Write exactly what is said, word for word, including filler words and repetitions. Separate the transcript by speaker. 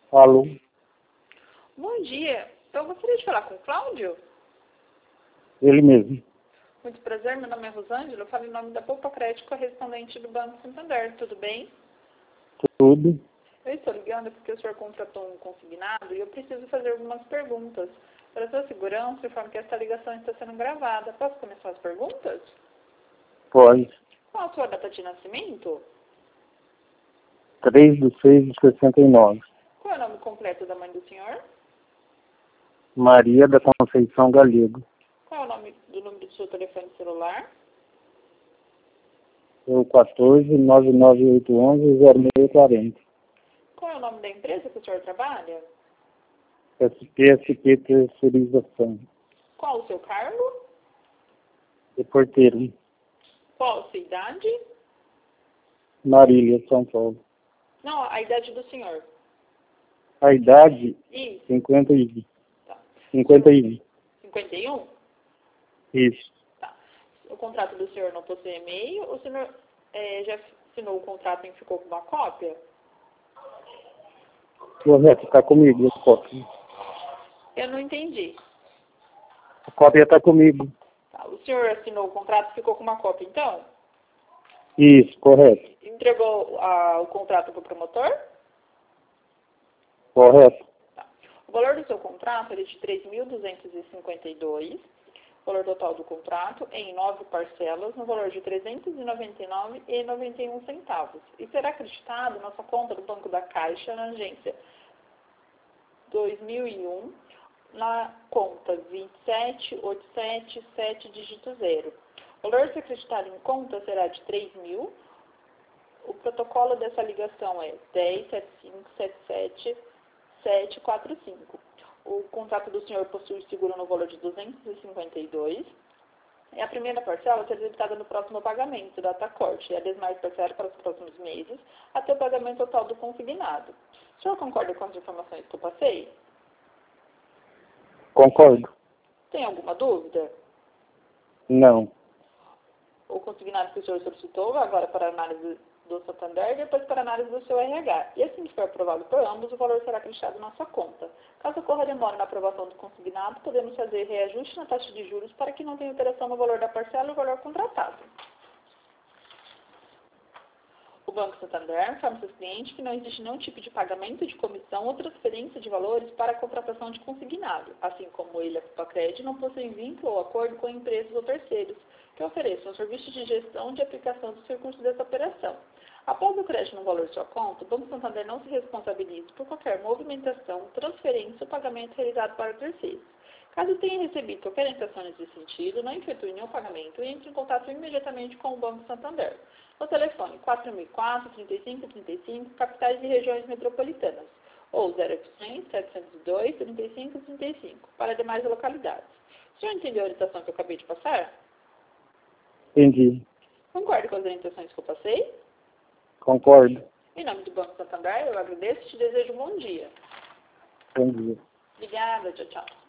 Speaker 1: Alô?
Speaker 2: Bom dia. Eu gostaria de falar com o Cláudio.
Speaker 1: Ele mesmo.
Speaker 2: Muito prazer, meu nome é Rosângela. Eu falo em nome da Poupa Crédito, correspondente do Banco Santander. Tudo bem?
Speaker 1: Tudo.
Speaker 2: Eu estou ligando porque o senhor contratou um consignado e eu preciso fazer algumas perguntas. Para sua segurança, informo que esta ligação está sendo gravada. Posso começar as perguntas?
Speaker 1: Pode.
Speaker 2: Qual a sua data de nascimento?
Speaker 1: três de seis de sessenta e nove.
Speaker 2: Qual é o nome completo da mãe do senhor?
Speaker 1: Maria da Conceição Galego.
Speaker 2: Qual é o nome do número do seu telefone celular?
Speaker 1: Eu quatorze, nove nove oito um, zero seis quatro zero.
Speaker 2: Qual é o nome da empresa que o senhor trabalha?
Speaker 1: S P S P Terceirização.
Speaker 2: Qual o seu cargo?
Speaker 1: De porteiro.
Speaker 2: Qual a sua idade?
Speaker 1: Marília, São Paulo.
Speaker 2: Não, a idade do senhor.
Speaker 1: A idade,
Speaker 2: Isso.
Speaker 1: cinquenta e
Speaker 2: Tá.
Speaker 1: cinquenta e um.
Speaker 2: cinquenta e um?
Speaker 1: Isso.
Speaker 2: Tá. O contrato do senhor não possui e-mail? O senhor é, já assinou o contrato e ficou com uma cópia?
Speaker 1: Correto, está comigo a cópia.
Speaker 2: Eu não entendi.
Speaker 1: A cópia está comigo.
Speaker 2: Tá. O senhor assinou o contrato e ficou com uma cópia, então?
Speaker 1: Isso, correto.
Speaker 2: Entregou a, o contrato para o promotor?
Speaker 1: Correto.
Speaker 2: Tá. O valor do seu contrato é de três mil duzentos e cinquenta e dois reais. O valor total do contrato em nove parcelas, no valor de trezentos e noventa e nove reais e noventa e um centavos. E será acreditado na sua conta do Banco da Caixa, na agência dois mil e um, na conta vinte e sete oito sete sete dígito zero. O valor a ser acreditado em conta será de três mil. O protocolo dessa ligação é dez sete cinco sete sete sete quatro cinco. O contrato do senhor possui seguro no valor de duzentos e cinquenta e dois reais. E a primeira parcela será debitada no próximo pagamento, data corte, e a demais parcela para os próximos meses, até o pagamento total do consignado. O senhor concorda com as informações que eu passei?
Speaker 1: Concordo.
Speaker 2: Tem alguma dúvida?
Speaker 1: Não.
Speaker 2: O consignado que o senhor solicitou vai agora para a análise do Santander e depois para a análise do seu R H. E assim que for aprovado por ambos, o valor será acrescido na sua conta. Caso ocorra demora na aprovação do consignado, podemos fazer reajuste na taxa de juros para que não tenha alteração no valor da parcela e o valor contratado. O Banco Santander informa seus clientes que não existe nenhum tipo de pagamento de comissão ou transferência de valores para a contratação de consignado, assim como ele, a Poupa não possui vínculo ou acordo com empresas ou terceiros que ofereçam serviços de gestão de aplicação dos recursos dessa operação. Após o crédito no valor de sua conta, o Banco Santander não se responsabiliza por qualquer movimentação, transferência ou pagamento realizado para terceiros. Caso tenha recebido qualquer orientação nesse sentido, não efetue nenhum pagamento e entre em contato imediatamente com o Banco Santander. No telefone quatro mil e quatro, trinta e cinco trinta e cinco, capitais e regiões metropolitanas, ou zero oitocentos, setecentos e dois, trinta e cinco trinta e cinco, para demais localidades. O senhor entendeu a orientação que eu acabei de passar?
Speaker 1: Entendi.
Speaker 2: Concorda com as orientações que eu passei?
Speaker 1: Concordo.
Speaker 2: Em nome do Banco Santander, eu agradeço e te desejo um bom dia.
Speaker 1: Bom dia.
Speaker 2: Obrigada, tchau, tchau.